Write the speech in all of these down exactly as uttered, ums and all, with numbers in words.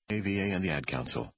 A V A and the Ad Council.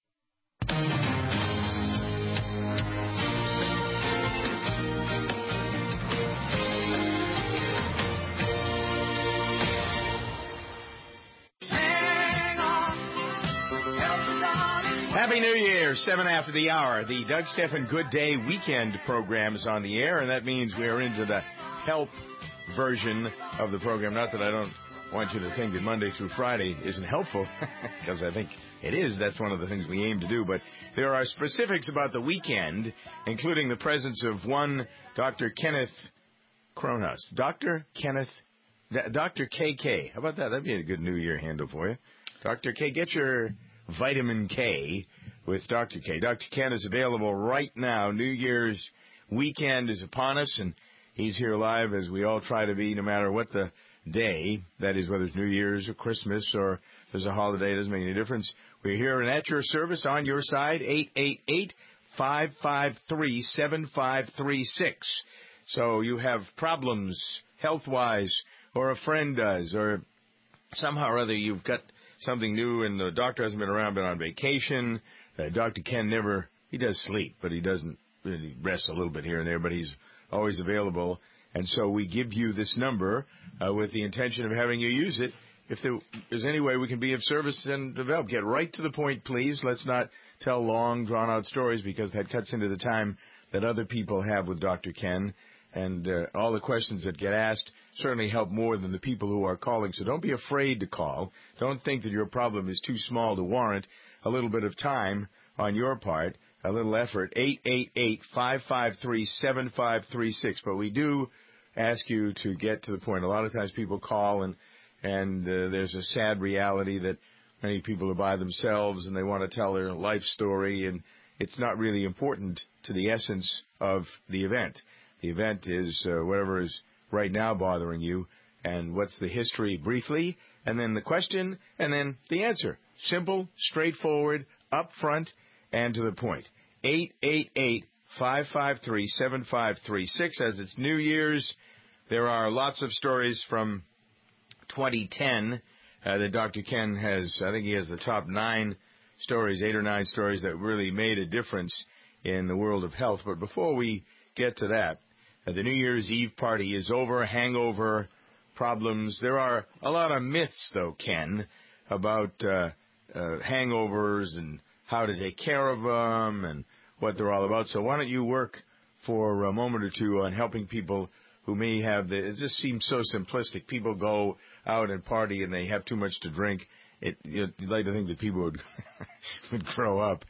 Happy New Year, seven after the hour. The Doug Stephan Good Day Weekend program is on the air, and that means we are into the help version of the program. Not that I don't want you to think that Monday through Friday isn't helpful, because I think it is. That's one of the things we aim to do. But there are specifics about the weekend, including the presence of one Doctor Kenneth Kronhaus. Doctor Kenneth, Doctor K K. How about that? That'd be a good New Year handle for you. Doctor K, get your Vitamin K with Doctor K. Doctor Ken is available right now. New Year's weekend is upon us, and he's here live as we all try to be, no matter what the day, that is, whether it's New Year's or Christmas or there's a holiday, it doesn't make any difference. We're here and at your service, on your side, eight eight eight, five five three, seven five three six. So you have problems health-wise, or a friend does, or somehow or other you've got something new and the doctor hasn't been around, been on vacation. Uh, Doctor Ken never, he does sleep, but he doesn't really rest a little bit here and there, but he's always available. And so we give you this number uh, with the intention of having you use it. If there is any way we can be of service and develop, get right to the point, please. Let's not tell long, drawn-out stories, because that cuts into the time that other people have with Doctor Ken. And uh, all the questions that get asked certainly help more than the people who are calling. So don't be afraid to call. Don't think that your problem is too small to warrant a little bit of time on your part, a little effort. eight eight eight, five five three, seven five three six. But we do ask you to get to the point. A lot of times people call, and, and uh, there's a sad reality that many people are by themselves and they want to tell their life story, and it's not really important to the essence of the event. The event is uh, whatever is right now bothering you, and what's the history briefly, and then the question, and then the answer. Simple, straightforward, upfront, and to the point. eight eight eight, five five three, seven five three six. As it's New Year's, there are lots of stories from twenty ten uh, that Doctor Ken has. I think he has the top nine stories, eight or nine stories that really made a difference in the world of health. But before we get to that, Uh, the New Year's Eve party is over, hangover problems. There are a lot of myths, though, Ken, about uh, uh, hangovers and how to take care of them and what they're all about. So why don't you work for a moment or two on helping people who may have the, it just seems so simplistic. People go out and party and they have too much to drink. It, you'd like to think that people would would grow up.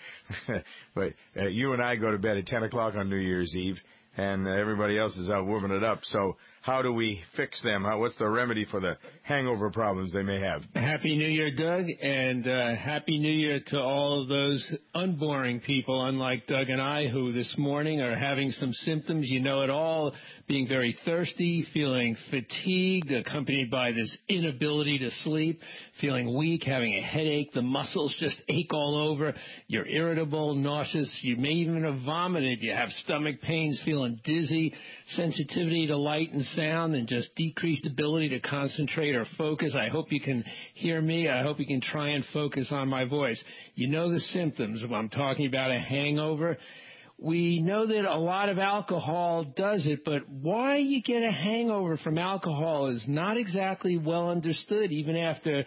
But uh, you and I go to bed at ten o'clock on New Year's Eve, and uh, everybody else is out warming it up. So how do we fix them? How, what's the remedy for the hangover problems they may have? Happy New Year, Doug, and uh, Happy New Year to all of those unboring people, unlike Doug and I, who this morning are having some symptoms. You know it all, being very thirsty, feeling fatigued, accompanied by this inability to sleep, feeling weak, having a headache, the muscles just ache all over, you're irritable, nauseous, you may even have vomited, you have stomach pains, feeling dizzy, sensitivity to light and sound, and just decreased ability to concentrate or focus. I hope you can hear me. I hope you can try and focus on my voice. You know the symptoms. I'm talking about a hangover. We know that a lot of alcohol does it, but why you get a hangover from alcohol is not exactly well understood, even after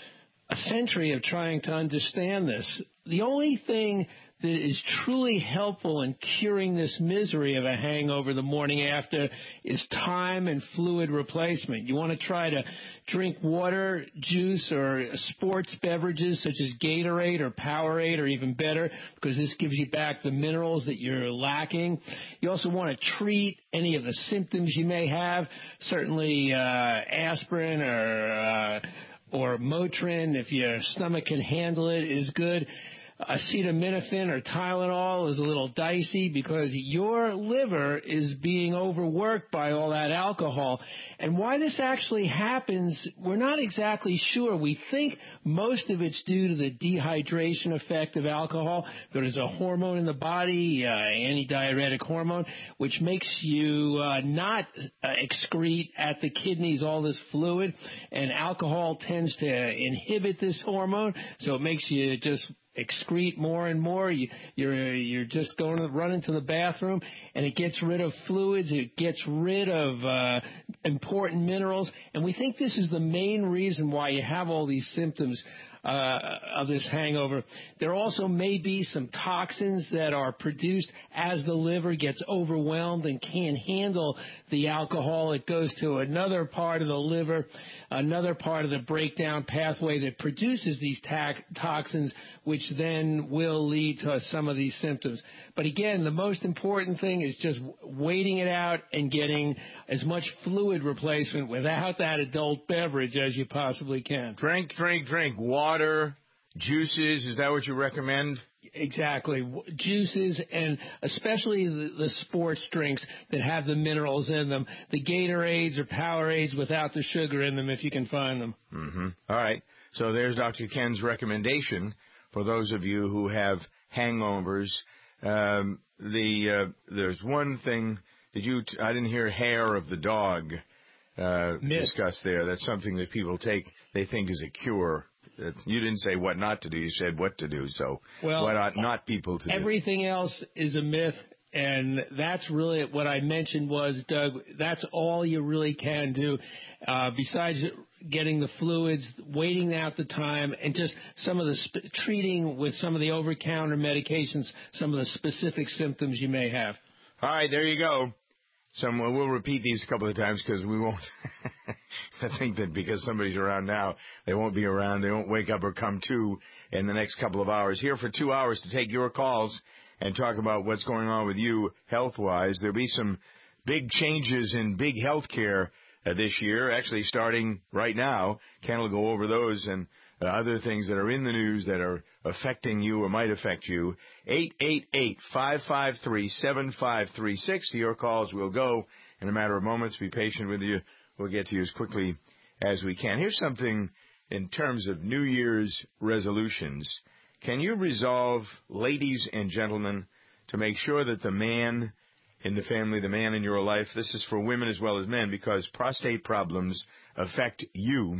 a century of trying to understand this. The only thing that is truly helpful in curing this misery of a hangover the morning after is time and fluid replacement. You want to try to drink water, juice, or sports beverages such as Gatorade or Powerade, or even better, because this gives you back the minerals that you're lacking. You also want to treat any of the symptoms you may have, certainly uh, aspirin or uh, or Motrin, if your stomach can handle it, is good. acetaminophen or Tylenol is a little dicey because your liver is being overworked by all that alcohol. And why this actually happens, we're not exactly sure. We think most of it's due to the dehydration effect of alcohol. There's a hormone in the body, uh, antidiuretic hormone, which makes you uh, not uh, excrete at the kidneys all this fluid, and alcohol tends to inhibit this hormone, so it makes you just excrete more and more. You, you're you're just going to run into the bathroom, and it gets rid of fluids. It gets rid of uh, important minerals, and we think this is the main reason why you have all these symptoms uh, of this hangover. There also may be some toxins that are produced as the liver gets overwhelmed and can't handle the alcohol. It goes to another part of the liver, another part of the breakdown pathway that produces these ta- toxins, which then will lead to some of these symptoms. But again, the most important thing is just waiting it out and getting as much fluid replacement without that adult beverage as you possibly can. Drink, drink, drink. Water, juices, is that what you recommend? Exactly. Juices, and especially the, the sports drinks that have the minerals in them. The Gatorades or Powerades without the sugar in them, if you can find them. Mm-hmm. All right. So there's Doctor Ken's recommendation for those of you who have hangovers. Um, the uh, there's one thing. Did you? T- I didn't hear hair of the dog uh, discussed there. That's something that people take. They think is a cure. You didn't say what not to do. You said what to do. So well, what ought not people to do? Everything else is a myth. And that's really what I mentioned was, Doug, that's all you really can do uh, besides getting the fluids, waiting out the time, and just some of the sp- treating with some of the over-counter medications, some of the specific symptoms you may have. All right, there you go. Some, we'll repeat these a couple of times because we won't. I think that because somebody's around now, they won't be around. They won't wake up or come to in the next couple of hours. Here for two hours to take your calls and talk about what's going on with you health-wise. There'll be some big changes in big health care uh, this year, actually starting right now. Ken will go over those and uh, other things that are in the news that are affecting you or might affect you. eight eight eight, five five three, seven five three six. To your calls we'll go in a matter of moments. Be patient with you. We'll get to you as quickly as we can. Here's something in terms of New Year's resolutions. Can you resolve, ladies and gentlemen, to make sure that the man in the family, the man in your life, this is for women as well as men, because prostate problems affect you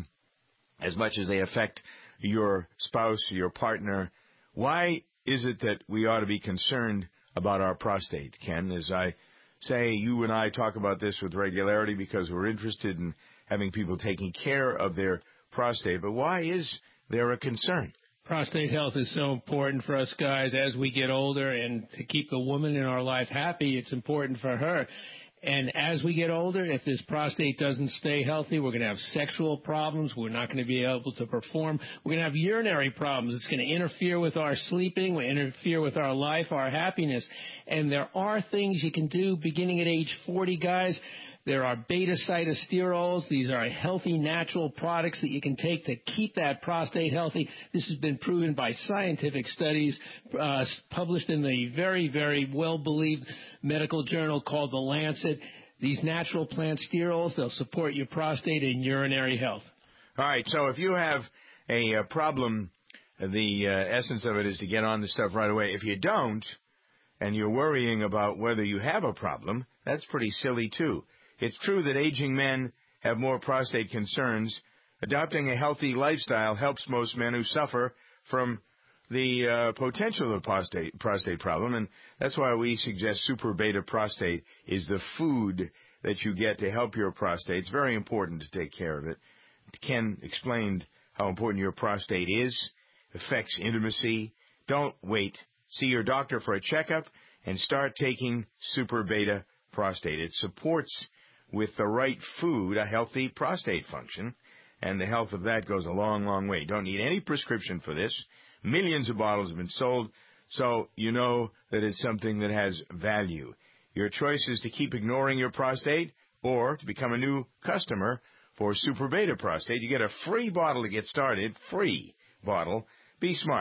as much as they affect your spouse, your partner. Why is it that we ought to be concerned about our prostate, Ken? As I say, you and I talk about this with regularity because we're interested in having people taking care of their prostate. But why is there a concern? Prostate health is so important for us guys as we get older, and to keep the woman in our life happy, it's important for her. And as we get older, if this prostate doesn't stay healthy, we're going to have sexual problems. We're not going to be able to perform. We're going to have urinary problems. It's going to interfere with our sleeping, will interfere with our life, our happiness. And there are things you can do beginning at age forty, guys. There are beta-cytosterols. These are healthy, natural products that you can take to keep that prostate healthy. This has been proven by scientific studies uh, published in the very, very well-believed medical journal called The Lancet. These natural plant sterols, they'll support your prostate and urinary health. All right, so if you have a, a problem, the uh, essence of it is to get on the stuff right away. If you don't, and you're worrying about whether you have a problem, that's pretty silly, too. It's true that aging men have more prostate concerns. Adopting a healthy lifestyle helps most men who suffer from the uh, potential of prostate prostate problem, and that's why we suggest Super Beta Prostate is the food that you get to help your prostate. It's very important to take care of it. Ken explained how important your prostate is, affects intimacy. Don't wait. See your doctor for a checkup and start taking Super Beta Prostate. It supports, with the right food, a healthy prostate function, and the health of that goes a long, long way. Don't need any prescription for this. Millions of bottles have been sold, so you know that it's something that has value. Your choice is to keep ignoring your prostate or to become a new customer for Super Beta Prostate. You get a free bottle to get started, free bottle. Be smart.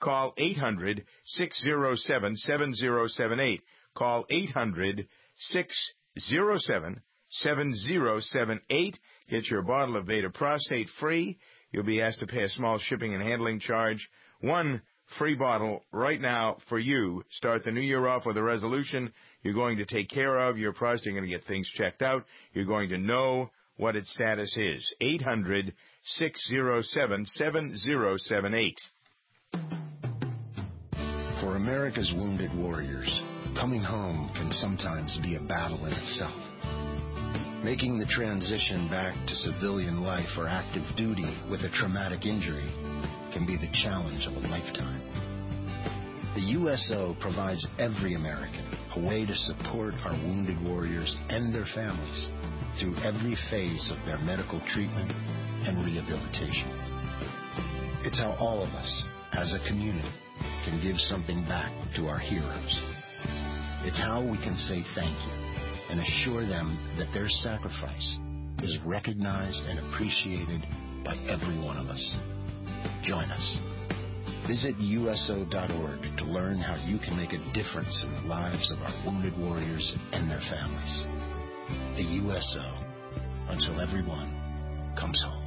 call eight hundred, six oh seven, seven oh seven eight. Call eight hundred, six oh seven, seven oh seven eight. Get your bottle of Beta Prostate free. You'll be asked to pay a small shipping and handling charge. One free bottle right now for you. Start the new year off with a resolution you're going to take care of your prostate. You're going to get things checked out. You're going to know what its status is. eight hundred, six oh seven, seven oh seven eight. For America's wounded warriors, coming home can sometimes be a battle in itself. Making the transition back to civilian life or active duty with a traumatic injury can be the challenge of a lifetime. The U S O provides every American a way to support our wounded warriors and their families through every phase of their medical treatment and rehabilitation. It's how all of us, as a community, can give something back to our heroes. It's how we can say thank you and assure them that their sacrifice is recognized and appreciated by every one of us. Join us. Visit U S O dot org to learn how you can make a difference in the lives of our wounded warriors and their families. The U S O, until everyone comes home.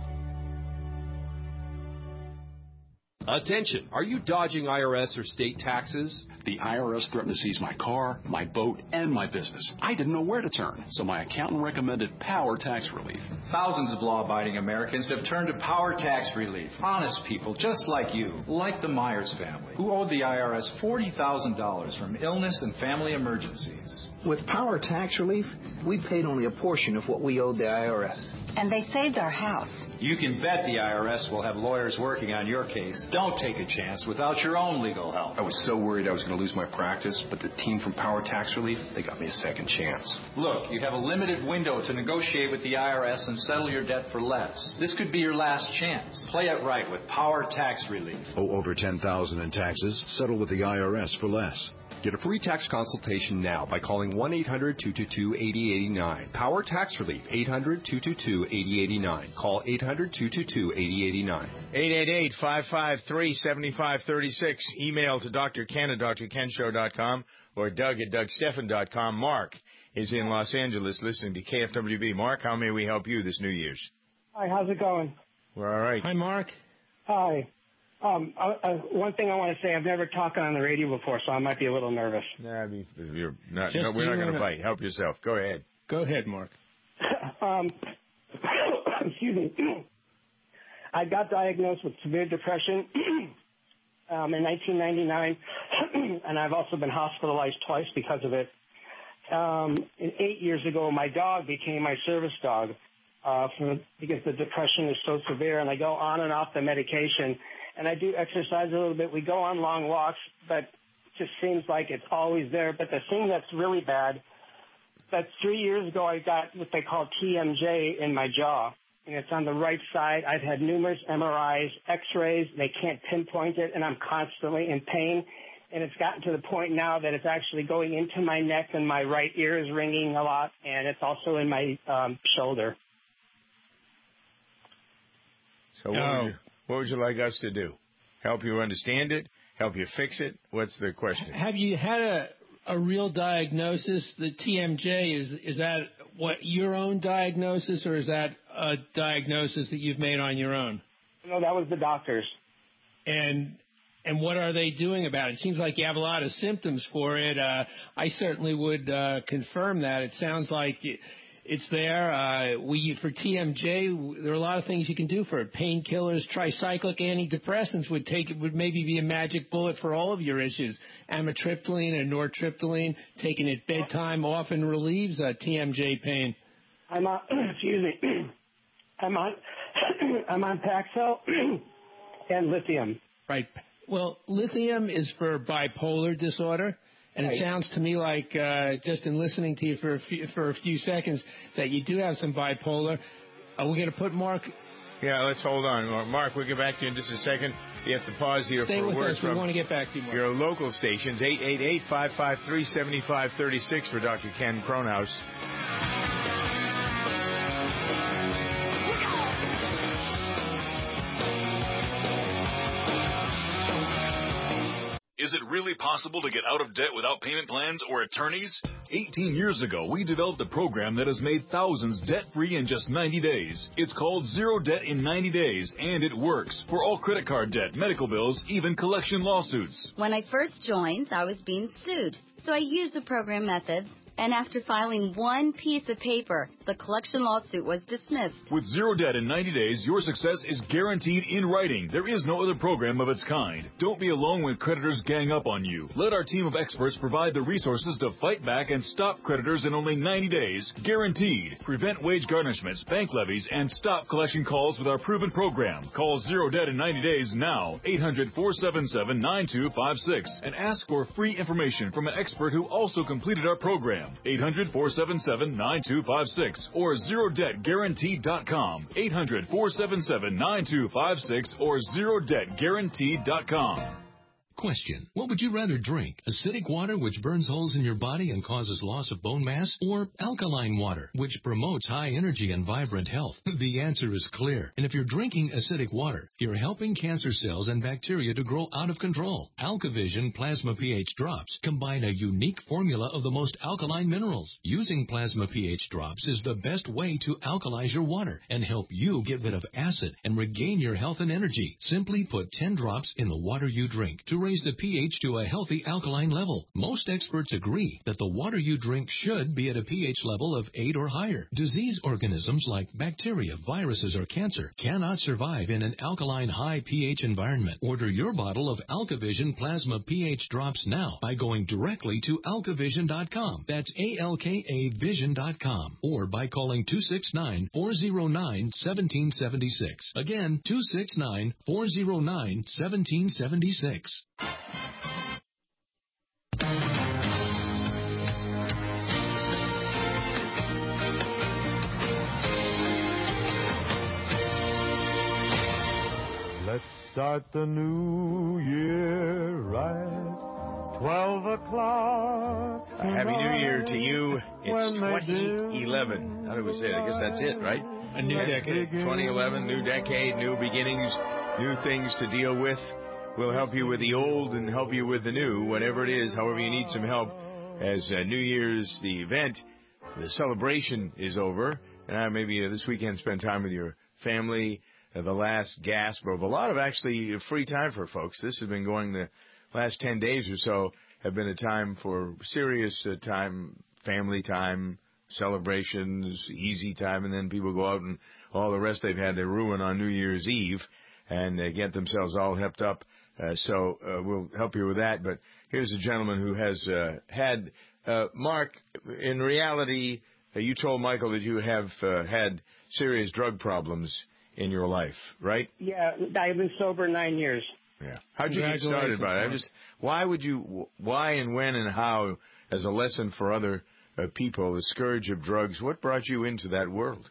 Attention! Are you dodging I R S or state taxes? The I R S threatened to seize my car, my boat, and my business. I didn't know where to turn, so my accountant recommended Power Tax Relief. Thousands of law-abiding Americans have turned to Power Tax Relief. Honest people just like you, like the Myers family, who owed the I R S forty thousand dollars from illness and family emergencies. With Power Tax Relief, we paid only a portion of what we owed the I R S. And they saved our house. You can bet the I R S will have lawyers working on your case. Don't take a chance without your own legal help. I was so worried I was going to lose my practice, but the team from Power Tax Relief, they got me a second chance. Look, you have a limited window to negotiate with the I R S and settle your debt for less. This could be your last chance. Play it right with Power Tax Relief. Owe over ten thousand dollars in taxes? Settle with the I R S for less. Get a free tax consultation now by calling one eight hundred, two two two, eight oh eight nine. Power Tax Relief, eight hundred, two two two, eight oh eight nine. Call eight hundred, two two two, eight oh eight nine. eight eight eight, five five three, seven five three six. Email to Doctor Ken at D R Ken Show dot com or Doug at Doug Stephan dot com. Mark is in Los Angeles listening to K F W B. Mark, how may we help you this New Year's? Hi, how's it going? We're all right. Hi, Mark. Hi. Um, uh, uh, one thing I want to say, I've never talked on the radio before, so I might be a little nervous. Nah, you're not, no, we're not going to bite. Help yourself. Go ahead. Go ahead, Mark. um, excuse me. I got diagnosed with severe depression um, in nineteen ninety-nine, and I've also been hospitalized twice because of it. Um, and eight years ago, my dog became my service dog uh, for, because the depression is so severe, and I go on and off the medication. And I do exercise a little bit. We go on long walks, but it just seems like it's always there. But the thing that's really bad, that three years ago I got what they call T M J in my jaw, and it's on the right side. I've had numerous M R Is, X-rays. They can't pinpoint it, and I'm constantly in pain. And it's gotten to the point now that it's actually going into my neck, and my right ear is ringing a lot, and it's also in my um, shoulder. So what, oh. would you, what would you like us to do? Help you understand it? Help you fix it? What's the question? Have you had a, a real diagnosis? The T M J, is is that what your own diagnosis, or is that a diagnosis that you've made on your own? No, that was the doctor's. And and what are they doing about it? It seems like you have a lot of symptoms for it. Uh, I certainly would uh, confirm that. It sounds like it's there. Uh, we for T M J, there are a lot of things you can do for it. Painkillers, tricyclic antidepressants would take would maybe be a magic bullet for all of your issues. Amitriptyline and nortriptyline, taken at bedtime, often relieves uh, T M J pain. I'm on. Excuse me. I'm on. I'm on Paxil and lithium. Right. Well, lithium is for bipolar disorder. And it sounds to me like, uh, just in listening to you for a few, for a few seconds, that you do have some bipolar. Are we going to put Mark? Yeah, let's hold on. Mark, we'll get back to you in just a second. You have to pause here Stay for with a word us. from We want to get back to you, Mark. your local stations. eight eight eight, five five three, seven five three six for Doctor Ken Kronhaus. Is it really possible to get out of debt without payment plans or attorneys? eighteen years ago, we developed a program that has made thousands debt-free in just ninety days. It's called Zero Debt in ninety days, and it works for all credit card debt, medical bills, even collection lawsuits. When I first joined, I was being sued, so I used the program methods. And after filing one piece of paper, the collection lawsuit was dismissed. With Zero Debt in ninety days, your success is guaranteed in writing. There is no other program of its kind. Don't be alone when creditors gang up on you. Let our team of experts provide the resources to fight back and stop creditors in only ninety days. Guaranteed. Prevent wage garnishments, bank levies, and stop collection calls with our proven program. Call Zero Debt in ninety days now. eight hundred, four seven seven, nine two five six. And ask for free information from an expert who also completed our program. eight hundred, four seven seven, nine two five six or zero debt guaranteed dot com. eight hundred, four seven seven, nine two five six or zero debt guaranteed dot com. Question. What would you rather drink? Acidic water, which burns holes in your body and causes loss of bone mass? Or alkaline water, which promotes high energy and vibrant health? The answer is clear. And if you're drinking acidic water, you're helping cancer cells and bacteria to grow out of control. AlkaVision Plasma pH Drops combine a unique formula of the most alkaline minerals. Using Plasma pH Drops is the best way to alkalize your water and help you get rid of acid and regain your health and energy. Simply put ten drops in the water you drink to raise the pH to a healthy alkaline level. Most experts agree that the water you drink should be at a pH level of eight or higher. Disease organisms like bacteria, viruses, or cancer cannot survive in an alkaline high pH environment. Order your bottle of AlkaVision Plasma pH Drops now by going directly to alka vision dot com. That's A L K A vision dot com. Or by calling two six nine, four zero nine, one seven seven six. Again, two six nine, four zero nine, one seven seven six. Let's start the new year right. Twelve o'clock. A Happy New Year to you. It's twenty eleven. How do we say it? I guess that's it, right? A new decade. twenty eleven, new decade, new beginnings, new things to deal with. We'll help you with the old and help you with the new, whatever it is, however you need some help. As uh, New Year's, the event, the celebration is over. And I maybe uh, this weekend spend time with your family. Uh, the last gasp of a lot of actually free time for folks. This has been going the last ten days or so have been a time for serious uh, time, family time, celebrations, easy time, and then people go out and all the rest they've had their ruin on New Year's Eve and uh, get themselves all hepped up. Uh, so uh, we'll help you with that. But here's a gentleman who has uh, had, uh, Mark, in reality, uh, you told Michael that you have uh, had serious drug problems in your life, right? Yeah, I've been sober nine years. Yeah. How'd you get started by it? I just, why would you, why and when and how, as a lesson for other uh, people, the scourge of drugs, what brought you into that world?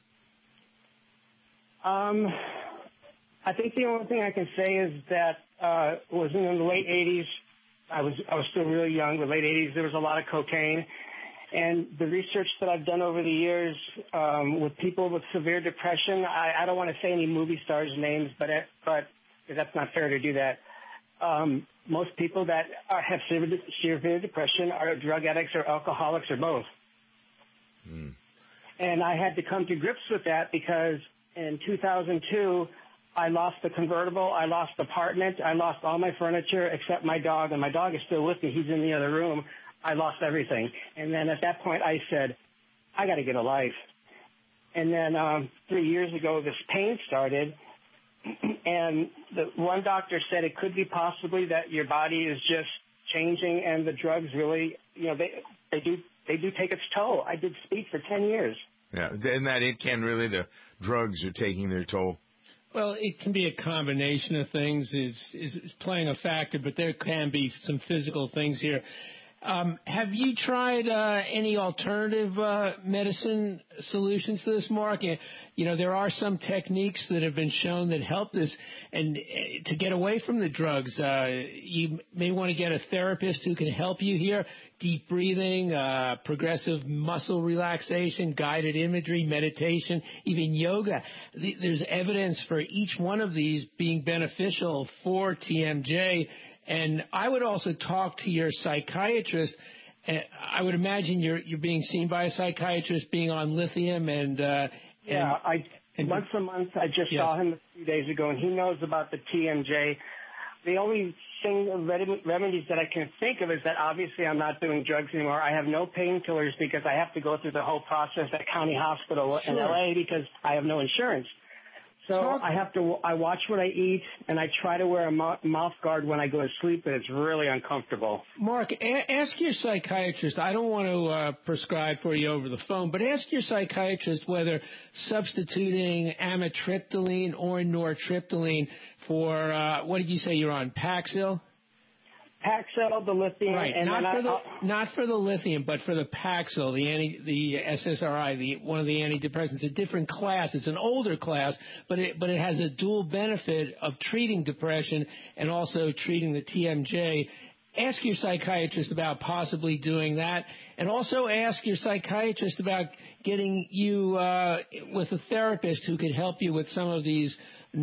Um, I think the only thing I can say is that uh, it was in the late eighties. I was I was still really young. The late eighties, there was a lot of cocaine. And the research that I've done over the years um, with people with severe depression, I, I don't want to say any movie stars' names, but it, but that's not fair to do that. Um, most people that are, have severe, severe depression are drug addicts or alcoholics or both. Mm. And I had to come to grips with that because in two thousand two, I lost the convertible, I lost the apartment, I lost all my furniture except my dog, and my dog is still with me. He's in the other room. I lost everything. And then at that point, I said, I got to get a life. And then um, three years ago, this pain started, and the one doctor said it could be possibly that your body is just changing, and the drugs really, you know, they they do they do take its toll. I did speed for ten years. Yeah, and that it can really, the drugs are taking their toll. Well, it can be a combination of things. Is is playing a factor, but there can be some physical things here. Um, have you tried uh, any alternative uh, medicine solutions to this, Mark? You know, there are some techniques that have been shown that help this. And uh, to get away from the drugs, uh, you may want to get a therapist who can help you here. Deep breathing, uh, progressive muscle relaxation, guided imagery, meditation, even yoga. There's evidence for each one of these being beneficial for T M J. And I would also talk to your psychiatrist. I would imagine you're you're being seen by a psychiatrist, being on lithium, and uh, yeah, and, I and, once a month. I just yes. saw him a few days ago, and he knows about the T M J. The only thing remedies that I can think of is that obviously I'm not doing drugs anymore. I have no painkillers because I have to go through the whole process at County Hospital sure. in L A because I have no insurance. So Talk. I have to, I watch what I eat, and I try to wear a mouth guard when I go to sleep, and it's really uncomfortable. Mark, a- ask your psychiatrist. I don't want to uh, prescribe for you over the phone, but ask your psychiatrist whether substituting amitriptyline or nortriptyline for, uh, what did you say you're on, Paxil? Paxil, the lithium, right? And not for I, the I'll, not for the lithium, but for the Paxil, the anti, the S S R I, the one of the antidepressants. A different class. It's an older class, but it but it has a dual benefit of treating depression and also treating the T M J. Ask your psychiatrist about possibly doing that, and also ask your psychiatrist about getting you uh, with a therapist who could help you with some of these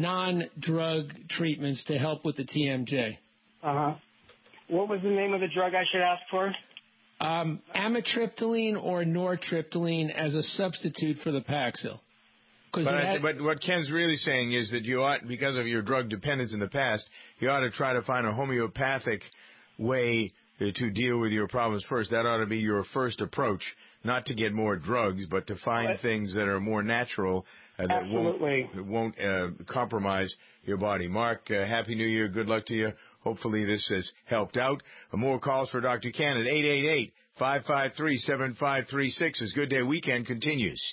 non-drug treatments to help with the T M J. Uh huh. What was the name of the drug I should ask for? Um, amitriptyline or nortriptyline as a substitute for the Paxil. But, I, but what Ken's really saying is that you ought, because of your drug dependence in the past, you ought to try to find a homeopathic way to deal with your problems first. That ought to be your first approach, not to get more drugs, but to find what? things that are more natural uh, that Absolutely. won't, won't uh, compromise your body. Mark, uh, Happy New Year. Good luck to you. Hopefully this has helped out. More calls for Doctor Ken at eight eight eight, five five three, seven five three six as Good Day Weekend continues.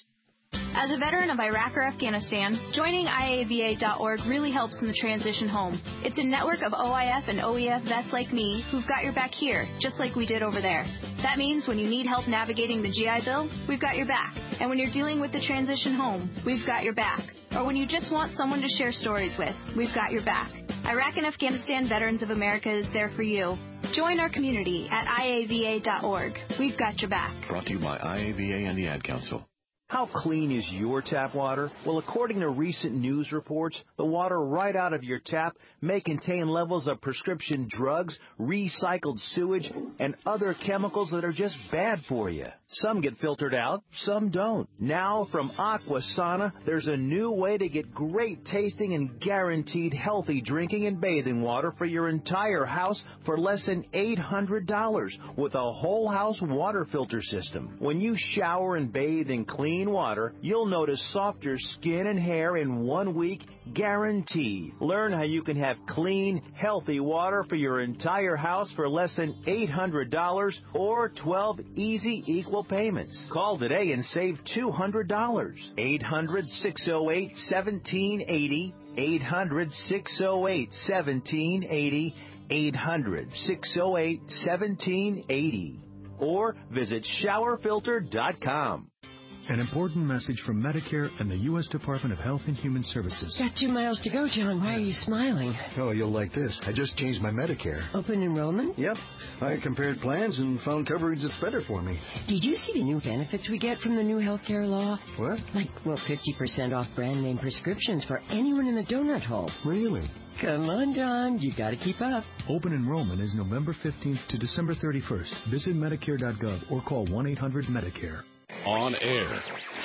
As a veteran of Iraq or Afghanistan, joining I A V A dot org really helps in the transition home. It's a network of O I F and O E F vets like me who've got your back here, just like we did over there. That means when you need help navigating the G I Bill, we've got your back. And when you're dealing with the transition home, we've got your back. Or when you just want someone to share stories with, we've got your back. Iraq and Afghanistan Veterans of America is there for you. Join our community at I A V A dot org. We've got your back. Brought to you by I A V A and the Ad Council. How clean is your tap water? Well, according to recent news reports, the water right out of your tap may contain levels of prescription drugs, recycled sewage, and other chemicals that are just bad for you. Some get filtered out, some don't. Now, from Aquasana, there's a new way to get great tasting and guaranteed healthy drinking and bathing water for your entire house for less than eight hundred dollars with a whole house water filter system. When you shower and bathe in clean water, you'll notice softer skin and hair in one week, guaranteed. Learn how you can have clean, healthy water for your entire house for less than eight hundred dollars or twelve easy equal payments. Call today and save two hundred dollars. eight hundred, six oh eight, one seven eight oh. eight hundred, six oh eight, one seven eight oh. eight hundred, six oh eight, one seven eight oh. Or visit shower filter dot com. An important message from Medicare and the U S Department of Health and Human Services. Got two miles to go, John. Why are you smiling? Oh, you'll like this. I just changed my Medicare. Open enrollment? Yep. I compared plans and found coverage that's better for me. Did you see the new benefits we get from the new health care law? What? Like, well, fifty percent off brand name prescriptions for anyone in the donut hole. Really? Come on, John. You got to keep up. Open enrollment is November fifteenth to December thirty-first. Visit Medicare dot gov or call one eight hundred Medicare. On air,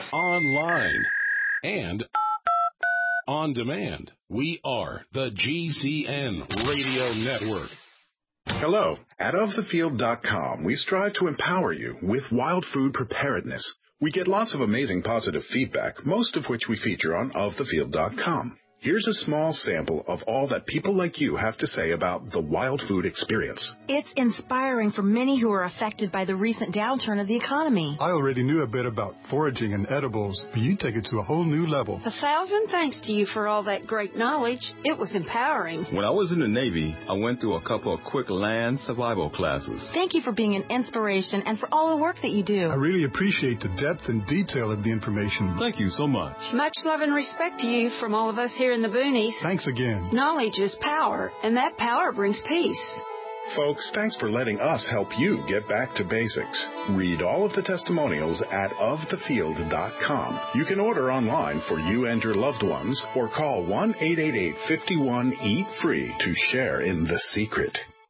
online, and on demand. We are the G C N Radio Network. Hello. At of the field dot com, we strive to empower you with wild food preparedness. We get lots of amazing positive feedback, most of which we feature on of the field dot com. Here's a small sample of all that people like you have to say about the wild food experience. It's inspiring for many who are affected by the recent downturn of the economy. I already knew a bit about foraging and edibles, but you take it to a whole new level. A thousand thanks to you for all that great knowledge. It was empowering. When I was in the Navy, I went through a couple of quick land survival classes. Thank you for being an inspiration and for all the work that you do. I really appreciate the depth and detail of the information. Thank you so much. Much love and respect to you from all of us here in the boonies. Thanks again. Knowledge is power, and that power brings peace. Folks, thanks for letting us help you get back to basics. Read all of the testimonials at of the field dot com. You can order online for you and your loved ones or call one eight eight eight, five one, eat free to share in the secret.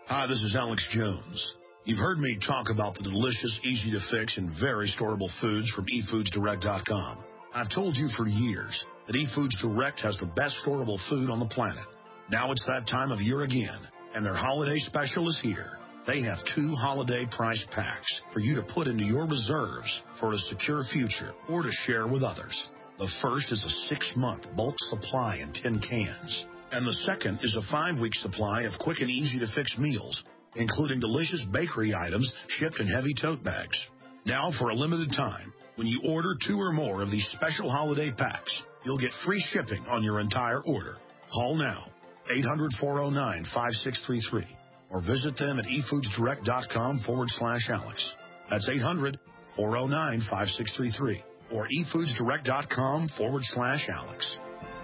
Hi, this is Alex Jones. You've heard me talk about the delicious, easy-to-fix, and very storable foods from e foods direct dot com. I've told you for years that eFoods Direct has the best storable food on the planet. Now it's that time of year again, and their holiday special is here. They have two holiday price packs for you to put into your reserves for a secure future or to share with others. The first is a six-month bulk supply in tin cans. And the second is a five-week supply of quick and easy-to-fix meals, including delicious bakery items shipped in heavy tote bags. Now, for a limited time, when you order two or more of these special holiday packs, you'll get free shipping on your entire order. Call now, eight hundred, four oh nine, five six three three, or visit them at efoodsdirect.com forward slash Alex. That's eight hundred, four oh nine, five six three three, or efoodsdirect.com forward slash Alex.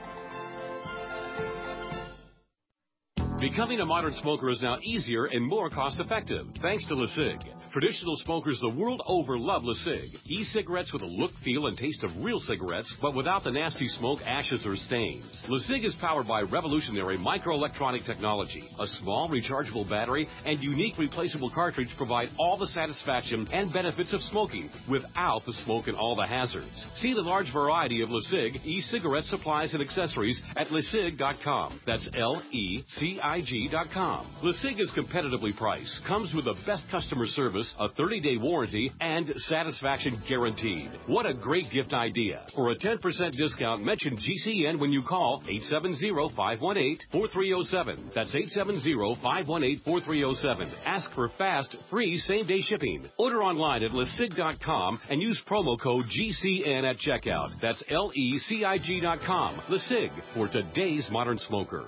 Becoming a modern smoker is now easier and more cost-effective, thanks to LeSig. Traditional smokers the world over love LeSig. E-cigarettes with a look, feel, and taste of real cigarettes, but without the nasty smoke, ashes, or stains. LeSig is powered by revolutionary microelectronic technology. A small rechargeable battery and unique replaceable cartridge provide all the satisfaction and benefits of smoking without the smoke and all the hazards. See the large variety of LeSig e-cigarette supplies and accessories at lesig dot com. That's L E C I G dot com. LeSig is competitively priced, comes with the best customer service, a thirty-day warranty, and satisfaction guaranteed. What a great gift idea. For a ten percent discount, mention G C N when you call eight seven zero, five one eight, four three zero seven. That's eight seven zero, five one eight, four three zero seven. Ask for fast, free, same-day shipping. Order online at lesig dot com and use promo code G C N at checkout. That's L E C I G dot com. LeSig, for today's modern smoker.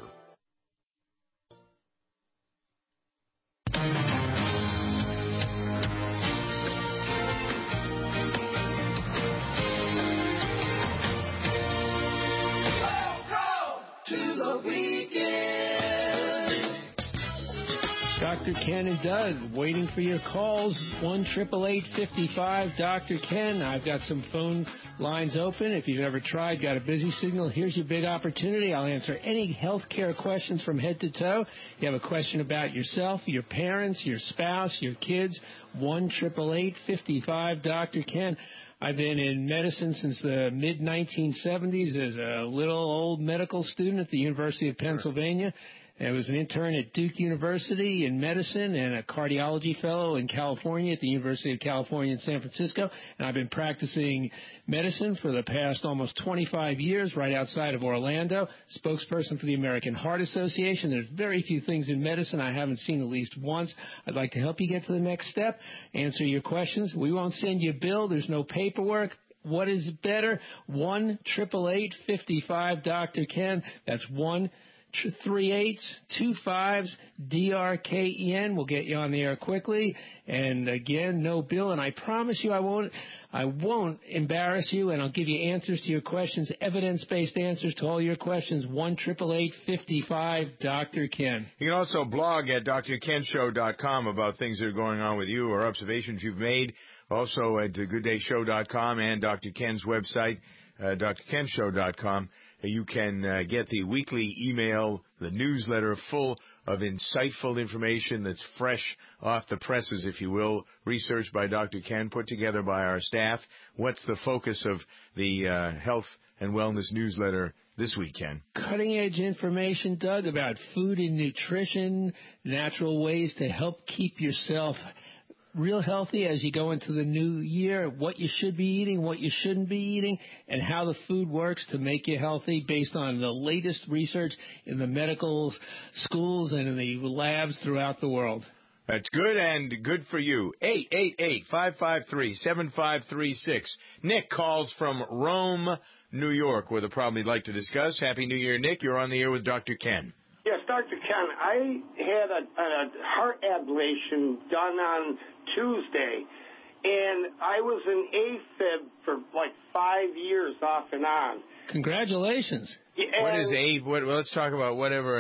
To the weekend. Doctor Ken and Doug waiting for your calls. one eight eight eight, five five, Doctor Ken. I've got some phone lines open. If you've ever tried, got a busy signal, here's your big opportunity. I'll answer any health care questions from head to toe. You have a question about yourself, your parents, your spouse, your kids. one eight eight eight, five five, Doctor Ken. I've been in medicine since the mid nineteen seventies as a little old medical student at the University of Pennsylvania. I was an intern at Duke University in medicine and a cardiology fellow in California at the University of California in San Francisco. And I've been practicing medicine for the past almost twenty-five years right outside of Orlando, spokesperson for the American Heart Association. There's very few things in medicine I haven't seen at least once. I'd like to help you get to the next step, answer your questions. We won't send you a bill. There's no paperwork. What is better? one eight eight eight, five five, Doctor Ken. That's one three eight two five D R K E N. We'll get you on the air quickly. And again, no bill. And I promise you I won't I won't embarrass you, and I'll give you answers to your questions, evidence-based answers to all your questions. one eight eight eight, five five, Doctor Ken. You can also blog at D R Ken Show dot com about things that are going on with you or observations you've made. Also at Good Day Show dot com and Doctor Ken's website, uh, D R Ken Show dot com. You can uh, get the weekly email, the newsletter, full of insightful information that's fresh off the presses, if you will, researched by Doctor Ken, put together by our staff. What's the focus of the uh, health and wellness newsletter this week, Ken? Cutting-edge information, Doug, about food and nutrition, natural ways to help keep yourself real healthy as you go into the new year, what you should be eating, what you shouldn't be eating, and how the food works to make you healthy based on the latest research in the medical schools and in the labs throughout the world. That's good and good for you. eight eight eight, five five three, seven five three six. Nick calls from Rome, New York, with a problem he'd like to discuss. Happy New Year, Nick. You're on the air with Doctor Ken. Yes, Doctor Ken, I had a, a heart ablation done on Tuesday, and I was in AFib for like five years off and on. Congratulations. Yeah, what is A? What, well, let's talk about whatever. An,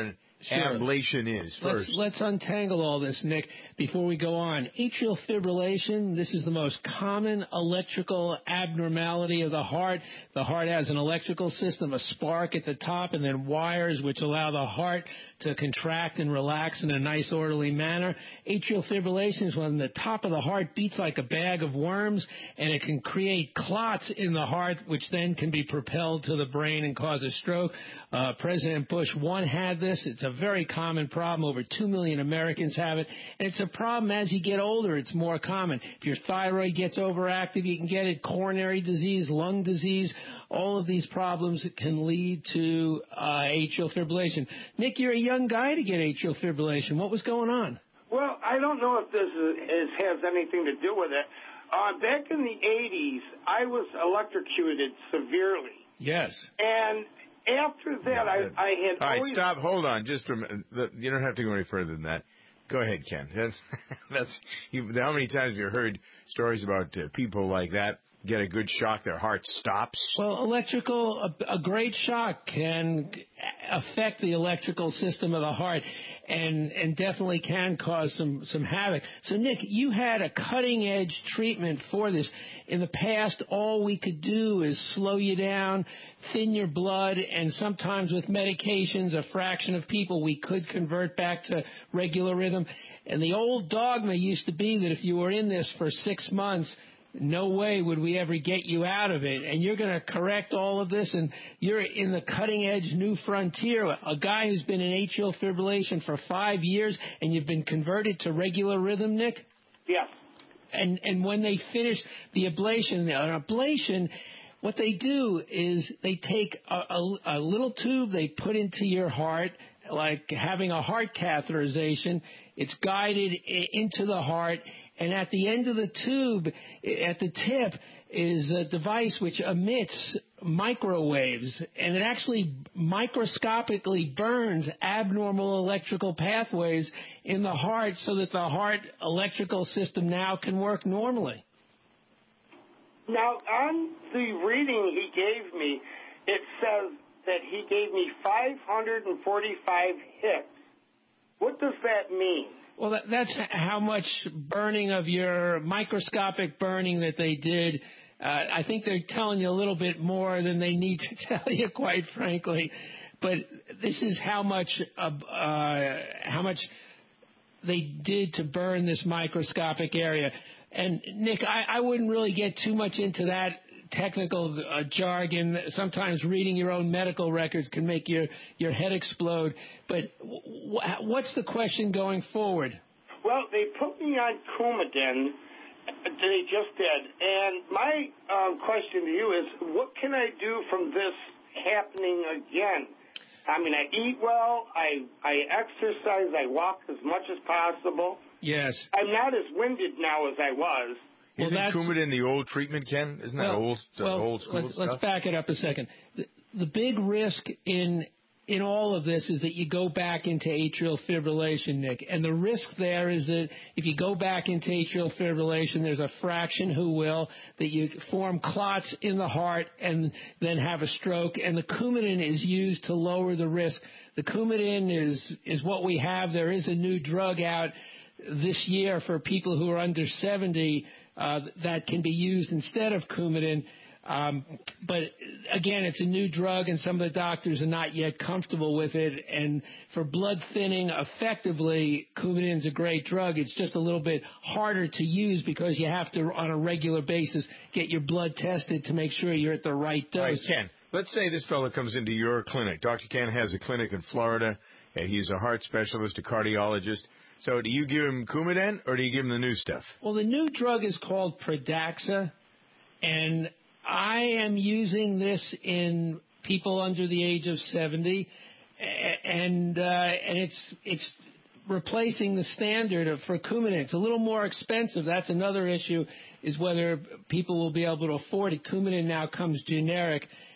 Sure. ablation is first. Let's, let's untangle all this, Nick, before we go on. Atrial fibrillation, this is the most common electrical abnormality of the heart. The heart has an electrical system, a spark at the top, and then wires which allow the heart to contract and relax in a nice, orderly manner. Atrial fibrillation is when the top of the heart beats like a bag of worms, and it can create clots in the heart, which then can be propelled to the brain and cause a stroke. Uh, President Bush one had this. It's a very common problem. Over two million Americans have it. And it's a problem as you get older. It's more common. If your thyroid gets overactive, you can get it. Coronary disease, lung disease, all of these problems can lead to uh, atrial fibrillation. Nick, you're a young guy to get atrial fibrillation. What was going on? Well, I don't know if this is, is, has anything to do with it. Uh, back in the eighties, I was electrocuted severely. Yes. And after that, I, I had All right, always... stop. Hold on. Just from, you don't have to go any further than that. Go ahead, Ken. That's, that's you, how many times have you heard stories about uh, people like that get a good shock, their heart stops? Well, electrical, a, a great shock can affect the electrical system of the heart and, and definitely can cause some, some havoc. So, Nick, you had a cutting-edge treatment for this. In the past, all we could do is slow you down, thin your blood, and sometimes with medications, a fraction of people we could convert back to regular rhythm. And the old dogma used to be that if you were in this for six months, no way would we ever get you out of it. And you're going to correct all of this, and you're in the cutting-edge new frontier. A guy who's been in atrial fibrillation for five years, and you've been converted to regular rhythm, Nick? Yes. And, and when they finish the ablation, an ablation, what they do is they take a, a, a little tube they put into your heart, like having a heart catheterization. It's guided into the heart, and at the end of the tube, at the tip, is a device which emits microwaves, and it actually microscopically burns abnormal electrical pathways in the heart so that the heart electrical system now can work normally. Now, on the reading he gave me, it says that he gave me five hundred forty-five hits. What does that mean? Well, that, that's how much burning of your microscopic burning that they did. Uh, I think they're telling you a little bit more than they need to tell you, quite frankly. But this is how much uh, uh, how much they did to burn this microscopic area. And, Nick, I, I wouldn't really get too much into that technical uh, jargon. Sometimes reading your own medical records can make your, your head explode. But w- what's the question going forward? Well, they put me on Coumadin. They just did. And my um, question to you is, what can I do from this happening again? I mean, I eat well, I, I exercise, I walk as much as possible. Yes. I'm not as winded now as I was. Well, Isn't Coumadin the old treatment, Ken? Isn't that well, old, uh, well, old school let's, stuff? Let's back it up a second. The, the big risk in in all of this is that you go back into atrial fibrillation, Nick. And the risk there is that if you go back into atrial fibrillation, there's a fraction who will, that you form clots in the heart and then have a stroke. And the Coumadin is used to lower the risk. The Coumadin is, is what we have. There is a new drug out this year for people who are under seventy uh, that can be used instead of Coumadin. Um, but again, it's a new drug, and some of the doctors are not yet comfortable with it. And for blood thinning, effectively, Coumadin is a great drug. It's just a little bit harder to use because you have to, on a regular basis, get your blood tested to make sure you're at the right dose. All right, Ken, let's say this fellow comes into your clinic. Doctor Ken has a clinic in Florida. He's a heart specialist, a cardiologist. So do you give him Coumadin or do you give him the new stuff? Well, the new drug is called Pradaxa, and I am using this in people under the age of seventy, and uh, and it's it's replacing the standard of, for Coumadin. It's a little more expensive. That's another issue, is whether people will be able to afford it. Coumadin now comes generic,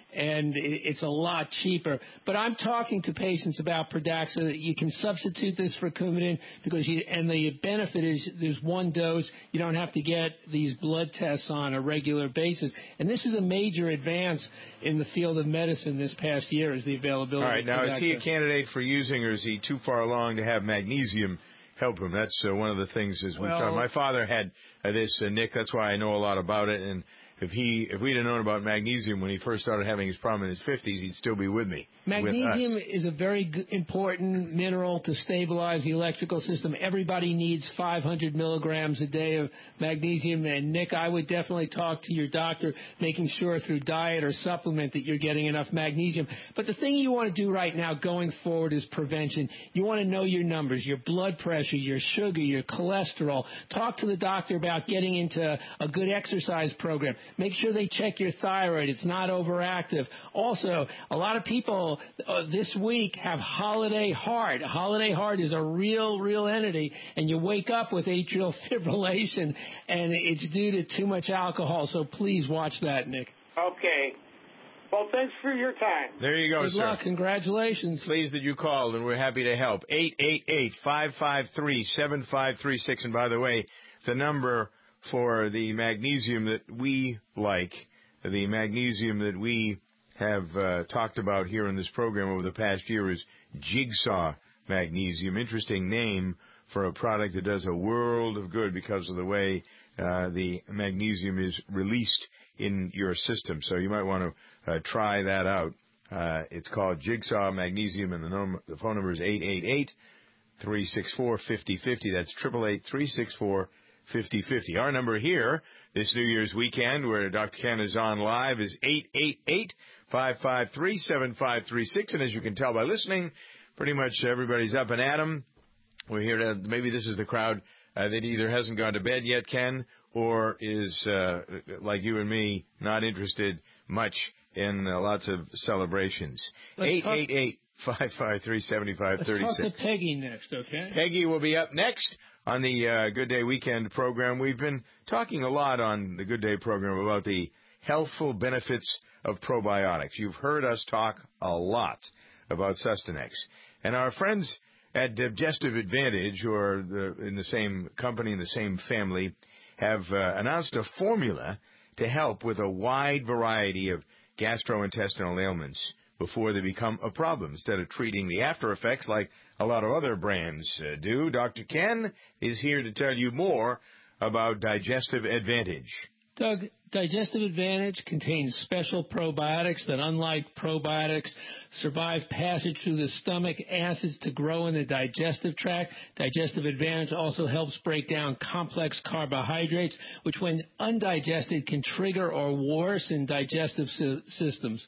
and it's a lot cheaper. But I'm talking to patients about Pradaxa that you can substitute this for Coumadin because you, and the benefit is there's one dose. You don't have to get these blood tests on a regular basis. And this is a major advance in the field of medicine this past year is the availability. All right, now of is he a candidate for using, or is he too far along to have magnesium help him? That's uh, one of the things as we've Well- talked. My father had uh, this, uh, Nick. That's why I know a lot about it. And if he, if we'd have known about magnesium when he first started having his problem in his fifties, he'd still be with me. Magnesium with us. is a very g- important mineral to stabilize the electrical system. Everybody needs five hundred milligrams a day of magnesium. And, Nick, I would definitely talk to your doctor, making sure through diet or supplement that you're getting enough magnesium. But the thing you want to do right now going forward is prevention. You want to know your numbers, your blood pressure, your sugar, your cholesterol. Talk to the doctor about getting into a good exercise program. Make sure they check your thyroid. It's not overactive. Also, a lot of people uh, this week have holiday heart. Holiday heart is a real, real entity, and you wake up with atrial fibrillation, and it's due to too much alcohol. So please watch that, Nick. Okay. Well, thanks for your time. There you go, Good sir. luck. Congratulations. Pleased that you called, and we're happy to help. eight eight eight, five five three, seven five three six. And by the way, the number for the magnesium that we like, the magnesium that we have uh, talked about here in this program over the past year is Jigsaw Magnesium. Interesting name for a product that does a world of good because of the way uh, the magnesium is released in your system. So you might want to uh, try that out. Uh, it's called Jigsaw Magnesium, and the, num- the phone number is eight eight eight, three six four, five zero five zero. That's eight eight eight, three six four, five zero five zero. Our number here this New Year's weekend where Doctor Ken is on live is eight eight eight, five five three, seven five three six. And as you can tell by listening, pretty much everybody's up and at 'em. We're here to, maybe this is the crowd uh, that either hasn't gone to bed yet, Ken, or is, uh, like you and me, not interested much in uh, lots of celebrations. eight eight eight, five five three, seven five three six. Let's talk to Peggy next, okay? Peggy will be up next on the uh, Good Day Weekend program. We've been talking a lot on the Good Day program about the healthful benefits of probiotics. You've heard us talk a lot about Sustanex. And our friends at Digestive Advantage, or the, in the same company, in the same family, have uh, announced a formula to help with a wide variety of gastrointestinal ailments before they become a problem, instead of treating the after effects like a lot of other brands uh, do. Doctor Ken is here to tell you more about Digestive Advantage. Doug, Digestive Advantage contains special probiotics that, unlike probiotics, survive passage through the stomach acids to grow in the digestive tract. Digestive Advantage also helps break down complex carbohydrates, which, when undigested, can trigger or worsen digestive sy- systems.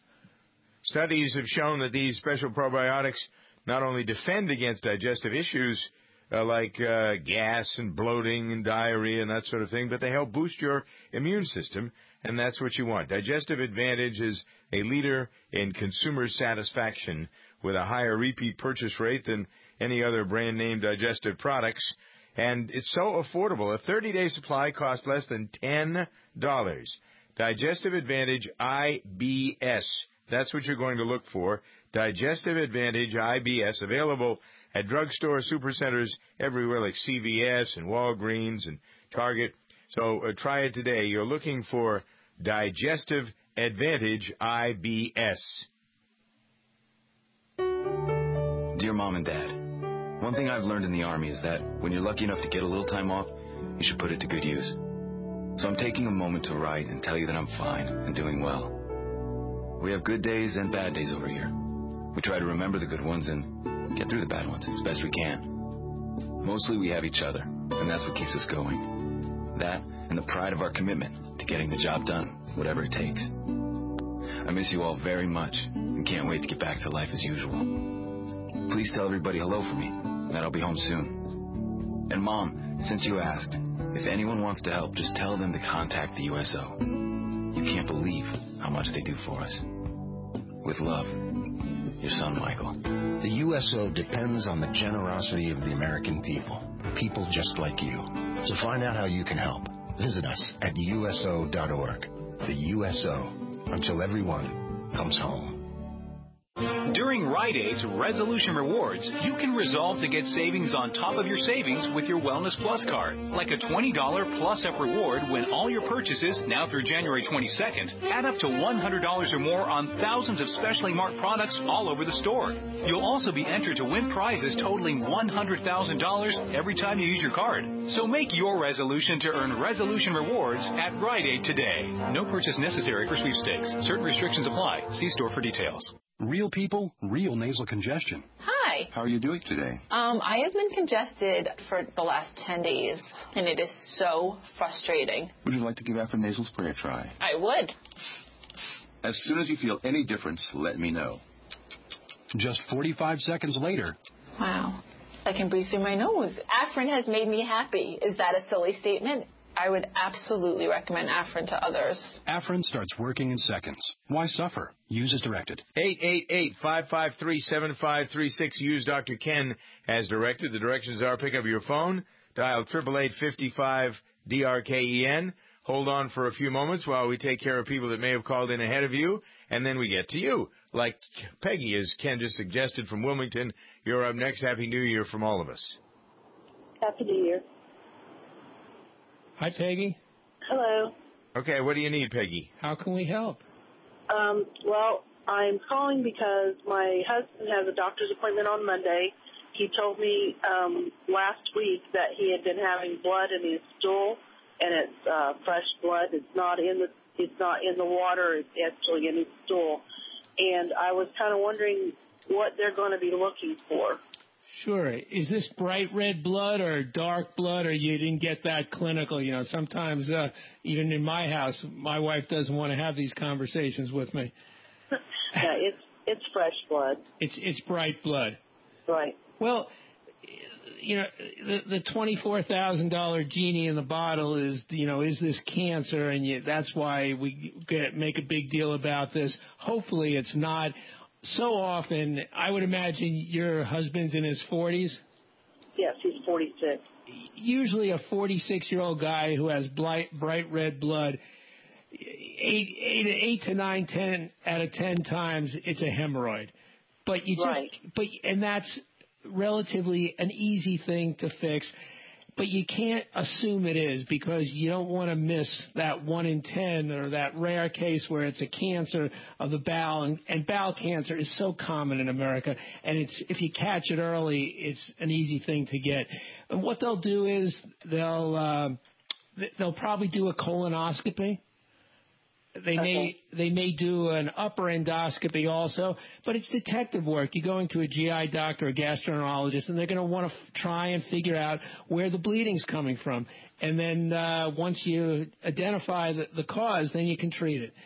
Studies have shown that these special probiotics not only defend against digestive issues uh, like uh, gas and bloating and diarrhea and that sort of thing, but they help boost your immune system, and that's what you want. Digestive Advantage is a leader in consumer satisfaction with a higher repeat purchase rate than any other brand-name digestive products, and it's so affordable. A thirty-day supply costs less than ten dollars. Digestive Advantage I B S. That's what you're going to look for. Digestive Advantage I B S, available at drugstore supercenters everywhere like C V S and Walgreens and Target. So uh, try it today. You're looking for Digestive Advantage I B S. Dear Mom and Dad, one thing I've learned in the Army is that when you're lucky enough to get a little time off, you should put it to good use. So I'm taking a moment to write and tell you that I'm fine and doing well. We have good days and bad days over here. We try to remember the good ones and get through the bad ones as best we can. Mostly we have each other, and that's what keeps us going. That and the pride of our commitment to getting the job done, whatever it takes. I miss you all very much and can't wait to get back to life as usual. Please tell everybody hello for me, and that I'll be home soon. And Mom, since you asked, if anyone wants to help, just tell them to contact the U S O. You can't believe how much they do for us. With love, your son, Michael. The U S O depends on the generosity of the American people, people just like you. To find out how you can help, visit us at U S O dot org. The U S O, until everyone comes home. During Rite Aid's Resolution Rewards, you can resolve to get savings on top of your savings with your Wellness Plus card, like a twenty dollars plus-up reward when all your purchases, now through January twenty-second, add up to one hundred dollars or more on thousands of specially marked products all over the store. You'll also be entered to win prizes totaling one hundred thousand dollars every time you use your card. So make your resolution to earn Resolution Rewards at Rite Aid today. No purchase necessary for sweepstakes. Certain restrictions apply. See store for details. Real people, real nasal congestion. Hi. How are you doing today? Um, I have been congested for the last ten days, and it is so frustrating. Would you like to give Afrin nasal spray a try? I would. As soon as you feel any difference, let me know. Just forty-five seconds later. Wow. I can breathe through my nose. Afrin has made me happy. Is that a silly statement? I would absolutely recommend Afrin to others. Afrin starts working in seconds. Why suffer? Use as directed. eight eight eight, five five three, seven five three six. Use Doctor Ken as directed. The directions are pick up your phone, dial eight eight eight, five five, D R K E N. Hold on for a few moments while we take care of people that may have called in ahead of you, and then we get to you. Like Peggy, as Ken just suggested, from Wilmington. You're up next. Happy New Year from all of us. Happy New Year. Hi, Peggy. Hello. Okay, what do you need, Peggy? How can we help? Um, well, I'm calling because my husband has a doctor's appointment on Monday. He told me um, last week that he had been having blood in his stool, and it's uh, fresh blood. It's not in the it's not in the water. It's actually in his stool. And I was kind of wondering what they're going to be looking for. Sure. Is this bright red blood or dark blood, or you didn't get that clinical? You know, sometimes uh, even in my house, my wife doesn't want to have these conversations with me. Yeah, it's it's fresh blood. It's it's bright blood. Right. Well, you know, the the twenty-four thousand dollar genie in the bottle is, you know, is this cancer, and you, that's why we get, make a big deal about this. Hopefully, it's not. So often, I would imagine your husband's in his forties? Yes, he's forty-six. Usually a forty-six-year-old guy who has bright, bright red blood, eight, eight, eight to nine, ten out of ten times, it's a hemorrhoid. But you just, right. but and that's relatively an easy thing to fix. But you can't assume it is, because you don't want to miss that one in ten or that rare case where it's a cancer of the bowel. And, and bowel cancer is so common in America. And it's if you catch it early, it's an easy thing to get. And what they'll do is they'll uh, they'll probably do a colonoscopy. They okay. may they may do an upper endoscopy also, but it's detective work. You're going to a G I doctor, a gastroenterologist, and they're going to want to f- try and figure out where the bleeding's coming from. And then uh, once you identify the, the cause, then you can treat it.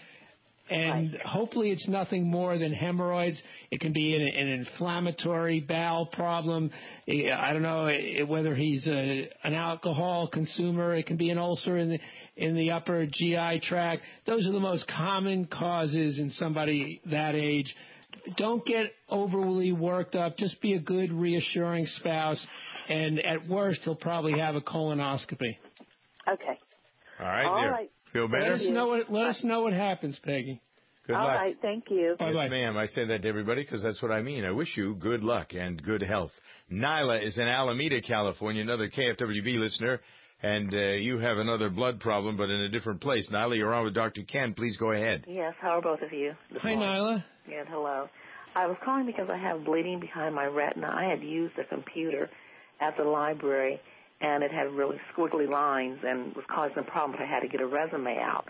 And right. hopefully it's nothing more than hemorrhoids. It can be an, an inflammatory bowel problem. I don't know whether he's a, an alcohol consumer. It can be an ulcer in the, in the upper G I tract. Those are the most common causes in somebody that age. Don't get overly worked up. Just be a good, reassuring spouse. And at worst, he'll probably have a colonoscopy. Okay. All right, All dear. right. Feel better? Let us know what, let us know what happens, Peggy. Good All luck. right, thank you. Yes, Bye-bye. ma'am. I say that to everybody because that's what I mean. I wish you good luck and good health. Nyla is in Alameda, California, another K F W B listener, and uh, you have another blood problem, but in a different place. Nyla, you're on with Doctor Ken. Please go ahead. Yes, how are both of you? Hi, Nyla. Yeah, hello. I was calling because I have bleeding behind my retina. I had used a computer at the library, and it had really squiggly lines and was causing a problem, but I had to get a resume out.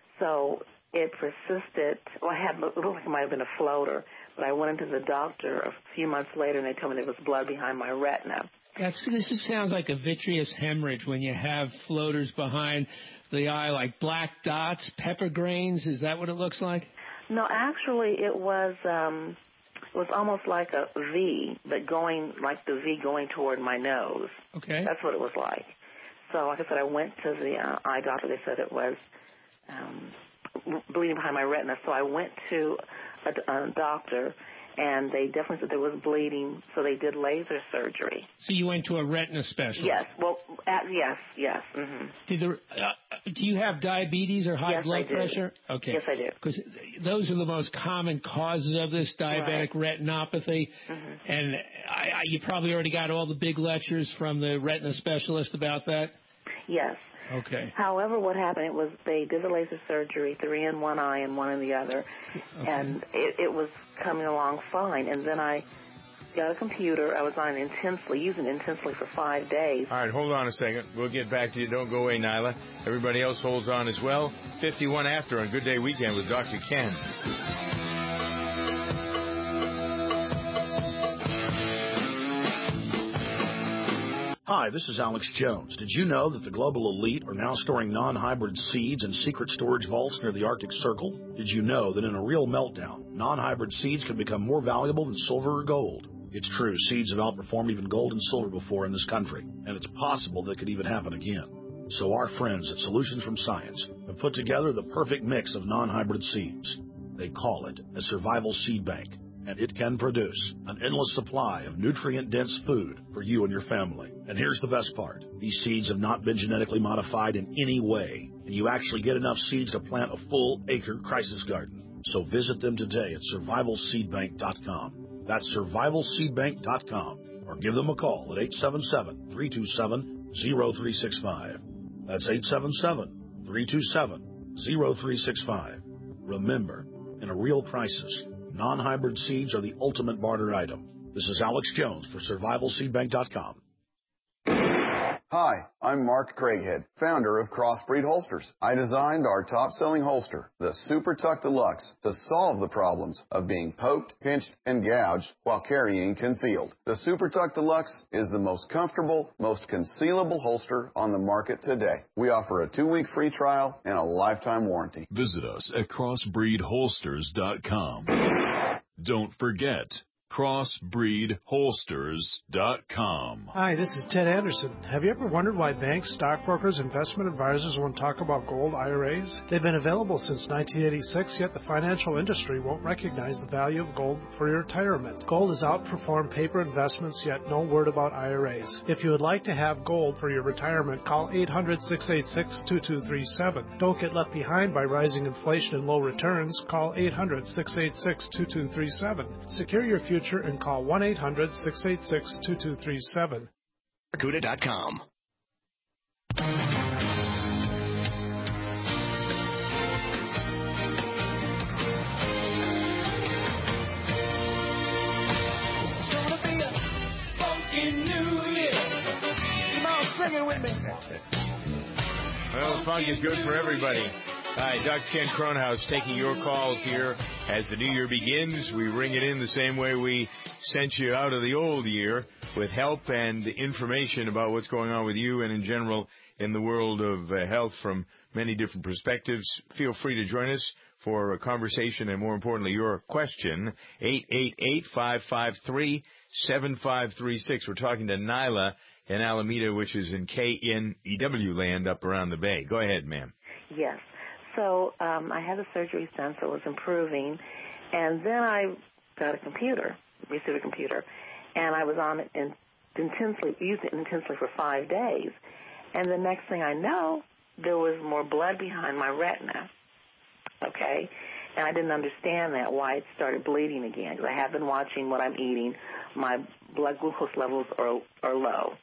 So it persisted. Well, I had, it looked like it might have been a floater, but I went into the doctor a few months later, and they told me there was blood behind my retina. That's, this is, sounds like a vitreous hemorrhage when you have floaters behind the eye, like black dots, pepper grains. Is that what it looks like? No, actually, it was um, it was almost like a V, but going like the V going toward my nose. Okay. That's what it was like. So, like I said, I went to the uh, eye doctor. They said it was um, bleeding behind my retina. So I went to a, a doctor, and they definitely said there was bleeding, so they did laser surgery. So you went to a retina specialist? Yes. Well, uh, yes, yes. Mm-hmm. Did the, uh, do you have diabetes or high yes, blood I do. pressure? Okay. Yes, I do. Because those are the most common causes of this diabetic right. retinopathy. Mm-hmm. And I, I, you probably already got all the big lectures from the retina specialist about that? Yes. Okay. However, what happened, it was they did the laser surgery, three in one eye and one in the other, okay. and it, it was coming along fine. And then I got a computer. I was on intensely, using it intensely for five days. All right, hold on a second. We'll get back to you. Don't go away, Nyla. Everybody else holds on as well. fifty-one after on Good Day Weekend with Doctor Ken. Hi, this is Alex Jones. Did you know that the global elite are now storing non-hybrid seeds in secret storage vaults near the Arctic Circle? Did you know that in a real meltdown, non-hybrid seeds can become more valuable than silver or gold? It's true, seeds have outperformed even gold and silver before in this country, and it's possible that could even happen again. So our friends at Solutions from Science have put together the perfect mix of non-hybrid seeds. They call it a survival seed bank, and it can produce an endless supply of nutrient-dense food for you and your family. And here's the best part. These seeds have not been genetically modified in any way, and you actually get enough seeds to plant a full acre crisis garden. So visit them today at survival seed bank dot com. That's survival seed bank dot com, or give them a call at eight seven seven, three two seven, zero three six five. That's eight seven seven, three two seven, zero three six five. Remember, in a real crisis, non-hybrid seeds are the ultimate barter item. This is Alex Jones for survival seed bank dot com. Hi, I'm Mark Craighead, founder of Crossbreed Holsters. I designed our top-selling holster, the Super Tuck Deluxe, to solve the problems of being poked, pinched, and gouged while carrying concealed. The Super Tuck Deluxe is the most comfortable, most concealable holster on the market today. We offer a two-week free trial and a lifetime warranty. Visit us at crossbreed holsters dot com. Don't forget, crossbreed holsters dot com. Hi, this is Ted Anderson. Have you ever wondered why banks, stockbrokers, investment advisors won't talk about gold I R As? They've been available since nineteen eighty-six, yet the financial industry won't recognize the value of gold for your retirement. Gold has outperformed paper investments, yet no word about I R As. If you would like to have gold for your retirement, call eight hundred, six eight six, two two three seven. Don't get left behind by rising inflation and low returns. Call eight hundred, six eight six, two two three seven. Secure your future and call one eight hundred, six eight six, two two three seven. Barracuda dot com. It's gonna be a funky new year. Come on, sing it with me. Well, the funk is good for everybody. Hi, Doctor Ken Kronhaus taking your calls here as the new year begins. We ring it in the same way we sent you out of the old year, with help and information about what's going on with you and in general in the world of uh, health from many different perspectives. Feel free to join us for a conversation and, more importantly, your question. eight eight eight, five five three, seven five three six. We're talking to Nyla in Alameda, which is in K N E W land up around the Bay. Go ahead, ma'am. Yes. So um, I had the surgery done, so it was improving. And then I got a computer, received a computer, and I was on it in, intensely, using it intensely for five days. And the next thing I know, there was more blood behind my retina, okay? And I didn't understand that, why it started bleeding again, because I have been watching what I'm eating. My blood glucose levels are, are low.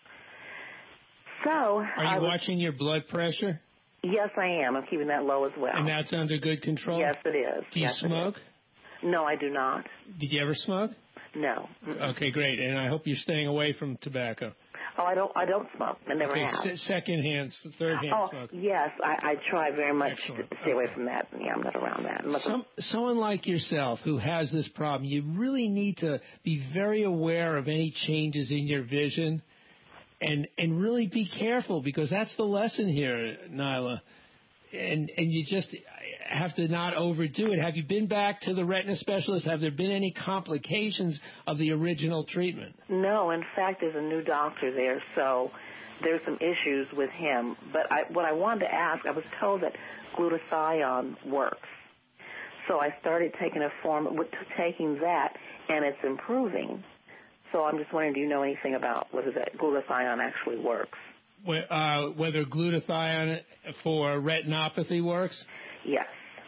So Are you I was, watching your blood pressure? Yes, I am. I'm keeping that low as well. And that's under good control? Yes, it is. Do you yes, smoke? No, I do not. Did you ever smoke? No. Mm-mm. Okay, great. And I hope you're staying away from tobacco. Oh, I don't. I don't smoke. I never okay, have. S- second hand, third hand oh, smoke. yes, I, I try very much Excellent. to stay away from that. Yeah, I'm not around that. Some, someone like yourself who has this problem, you really need to be very aware of any changes in your vision, and and really be careful, because that's the lesson here, Nyla. And and you just have to not overdo it. Have you been back to the retina specialist? Have there been any complications of the original treatment? No. In fact, there's a new doctor there, so there's some issues with him. But I, what I wanted to ask, I was told that glutathione works. So I started taking a form, with taking that, and it's improving. So I'm just wondering, do you know anything about whether that glutathione actually works? Uh, whether glutathione for retinopathy works? Yes.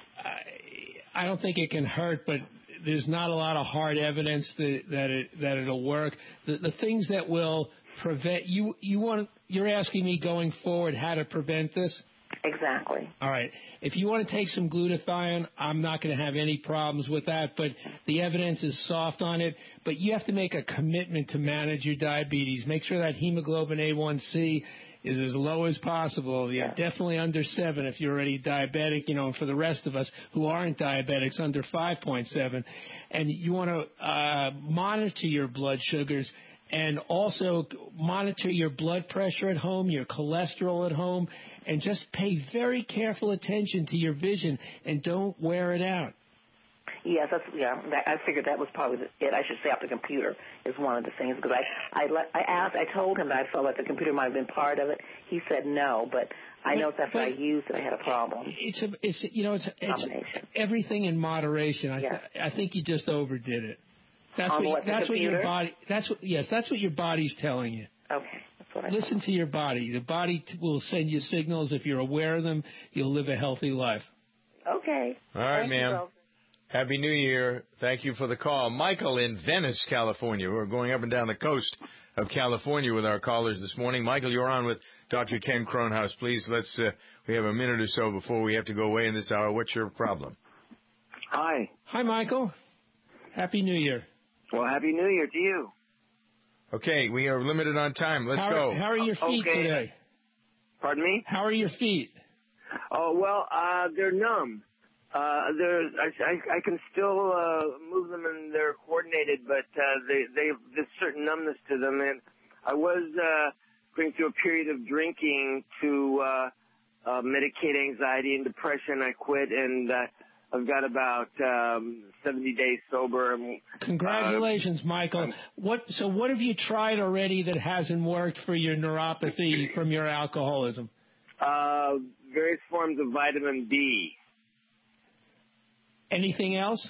I, I don't think it can hurt, but there's not a lot of hard evidence that, that it that it'll work. The, the things that will prevent you you want you're asking me going forward how to prevent this? Exactly. All right. If you want to take some glutathione, I'm not going to have any problems with that, but the evidence is soft on it. But you have to make a commitment to manage your diabetes. Make sure that hemoglobin A one C is as low as possible. You're definitely under seven if you're already diabetic, you know, and for the rest of us who aren't diabetics, under five point seven. And you want to uh, monitor your blood sugars and also monitor your blood pressure at home, your cholesterol at home, and just pay very careful attention to your vision and don't wear it out. Yes, that's yeah. That, I figured that was probably the, it. I should say off the computer is one of the things because I I, let, I asked, I told him that I felt like the computer might have been part of it. He said no, but I know after I used it, I had a problem. It's a, it's you know, it's, it's everything in moderation. I Yes. I think you just overdid it. That's On what, what, the that's what your computer? body. That's what yes, that's what your body's telling you. Okay, that's what I Listen to your body. The body t- will send you signals. If you're aware of them, you'll live a healthy life. Okay. All right, Thank you, ma'am. Bill. Happy New Year. Thank you for the call. Michael in Venice, California. We're going up and down the coast of California with our callers this morning. Michael, you're on with Doctor Ken Kronhaus. Please, let's, uh, we have a minute or so before we have to go away in this hour. What's your problem? Hi. Hi, Michael. Happy New Year. Well, Happy New Year to you. Okay, we are limited on time. Let's how, go. How are your feet Okay. today? Pardon me? How are your feet? Oh, well, uh, they're numb. Uh, they're, I, I, I can still, uh, move them and they're coordinated, but, uh, they, they have this certain numbness to them. And I was, uh, going through a period of drinking to, uh, uh, medicate anxiety and depression. I quit and, uh, I've got about, um, seventy days sober. Congratulations, uh, Michael. What, so what have you tried already that hasn't worked for your neuropathy from your alcoholism? Uh, various forms of vitamin B. Anything else?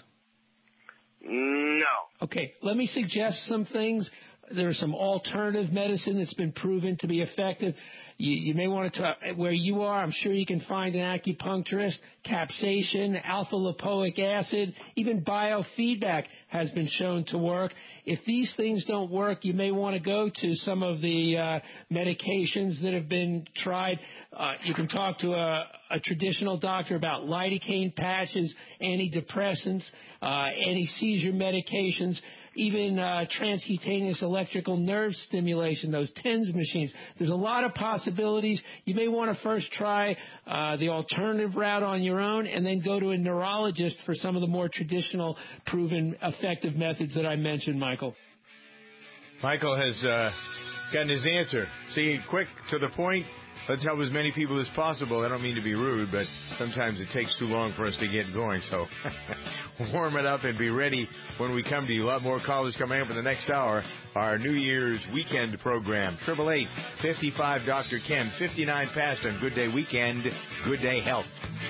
No. Okay, let me suggest some things. There's some alternative medicine that's been proven to be effective. You, you may want to talk where you are. I'm sure you can find an acupuncturist. Capsaicin, alpha lipoic acid, even biofeedback has been shown to work. If these things don't work, you may want to go to some of the uh, medications that have been tried. Uh, you can talk to a, a traditional doctor about lidocaine patches, antidepressants, uh, anti-seizure medications, even uh, transcutaneous electrical nerve stimulation, those TENS machines. There's a lot of possibilities. You may want to first try uh, the alternative route on your own and then go to a neurologist for some of the more traditional, proven, effective methods that I mentioned, Michael. Michael has uh, gotten his answer. See, quick, to the point. Let's help as many people as possible. I don't mean to be rude, but sometimes it takes too long for us to get going. So warm it up and be ready when we come to you. A lot more callers coming up in the next hour. Our New Year's weekend program. triple eight, fifty-five, Doctor Ken, fifty-nine past on Good Day Weekend. Good Day Health.